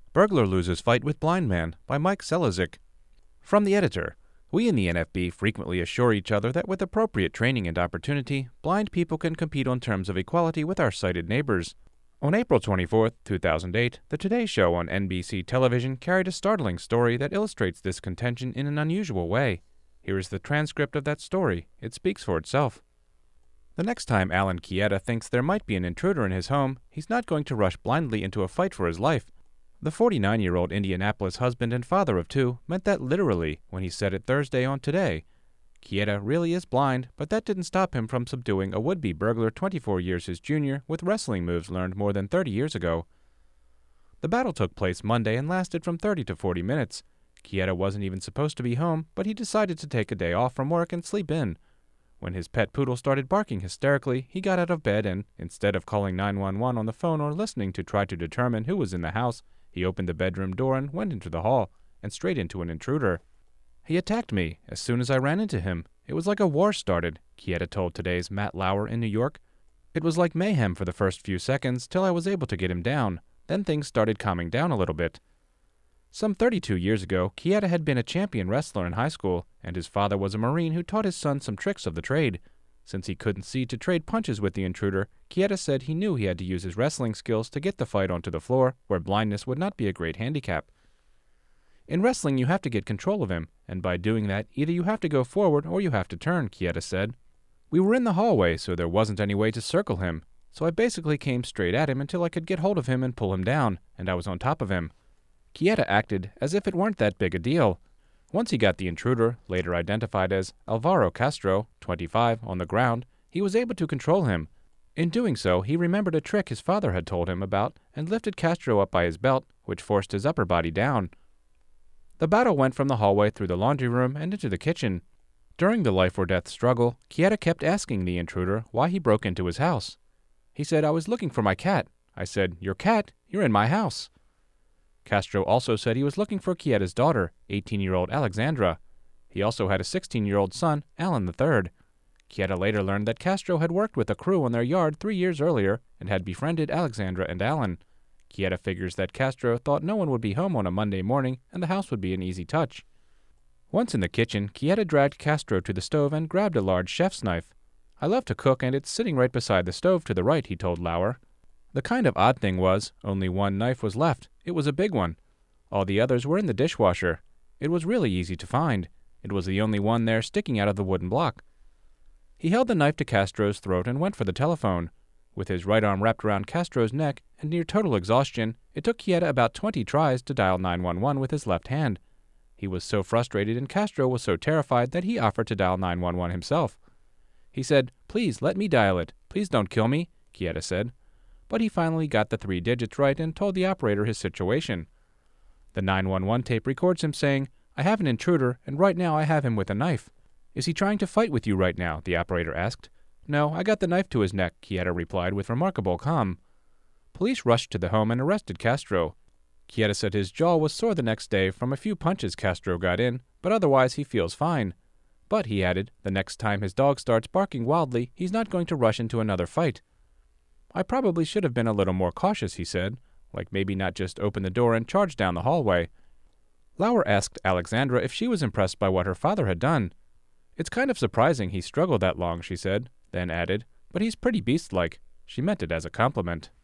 Burglar loses fight with blind man by Mike Selazik. From the editor. We in the NFB frequently assure each other that with appropriate training and opportunity, blind people can compete on terms of equality with our sighted neighbors. On April 24, 2008, The Today Show on NBC television carried a startling story that illustrates this contention in an unusual way. Here is the transcript of that story. It speaks for itself. The next time Alan Chieta thinks there might be an intruder in his home, he's not going to rush blindly into a fight for his life. The 49-year-old Indianapolis husband and father of two meant that literally when he said it Thursday on Today. Chieta really is blind, but that didn't stop him from subduing a would-be burglar 24 years his junior with wrestling moves learned more than 30 years ago. The battle took place Monday and lasted from 30 to 40 minutes. Chieta wasn't even supposed to be home, but he decided to take a day off from work and sleep in. When his pet poodle started barking hysterically, he got out of bed and, instead of calling 911 on the phone or listening to try to determine who was in the house, he opened the bedroom door and went into the hall, and straight into an intruder. He attacked me as soon as I ran into him. It was like a war started, Chieta told Today's Matt Lauer in New York. It was like mayhem for the first few seconds till I was able to get him down. Then things started calming down a little bit. Some 32 years ago, Chieta had been a champion wrestler in high school, and his father was a Marine who taught his son some tricks of the trade. Since he couldn't see to trade punches with the intruder, Chieta said he knew he had to use his wrestling skills to get the fight onto the floor, where blindness would not be a great handicap. In wrestling, you have to get control of him, and by doing that, either you have to go forward or you have to turn, Chieta said. We were in the hallway, so there wasn't any way to circle him, so I basically came straight at him until I could get hold of him and pull him down, and I was on top of him. Chieta acted as if it weren't that big a deal. Once he got the intruder, later identified as Alvaro Castro, 25, on the ground, he was able to control him. In doing so, he remembered a trick his father had told him about and lifted Castro up by his belt, which forced his upper body down. The battle went from the hallway through the laundry room and into the kitchen. During the life-or-death struggle, Chieta kept asking the intruder why he broke into his house. He said, "I was looking for my cat." I said, "Your cat? You're in my house." Castro also said he was looking for Chieta's daughter, 18-year-old Alexandra. He also had a 16-year-old son, Alan III. Chieta later learned that Castro had worked with a crew on their yard 3 years earlier and had befriended Alexandra and Alan. Chieta figures that Castro thought no one would be home on a Monday morning and the house would be an easy touch. Once in the kitchen, Chieta dragged Castro to the stove and grabbed a large chef's knife. "I love to cook and it's sitting right beside the stove to the right," he told Lauer. The kind of odd thing was, only one knife was left. It was a big one. All the others were in the dishwasher. It was really easy to find. It was the only one there sticking out of the wooden block. He held the knife to Castro's throat and went for the telephone. With his right arm wrapped around Castro's neck and near total exhaustion, it took Chieta about 20 tries to dial 911 with his left hand. He was so frustrated and Castro was so terrified that he offered to dial 911 himself. He said, "Please, let me dial it. Please don't kill me," Chieta said. But he finally got the 3 digits right and told the operator his situation. The 911 tape records him saying, "I have an intruder, and right now I have him with a knife." "Is he trying to fight with you right now?" the operator asked. "No, I got the knife to his neck," Chieta replied with remarkable calm. Police rushed to the home and arrested Castro. Chieta said his jaw was sore the next day from a few punches Castro got in, but otherwise he feels fine. But, he added, the next time his dog starts barking wildly, he's not going to rush into another fight. "I probably should have been a little more cautious," he said, like maybe not just open the door and charge down the hallway. Lauer asked Alexandra if she was impressed by what her father had done. "It's kind of surprising he struggled that long," she said, then added, "but he's pretty beast-like." She meant it as a compliment.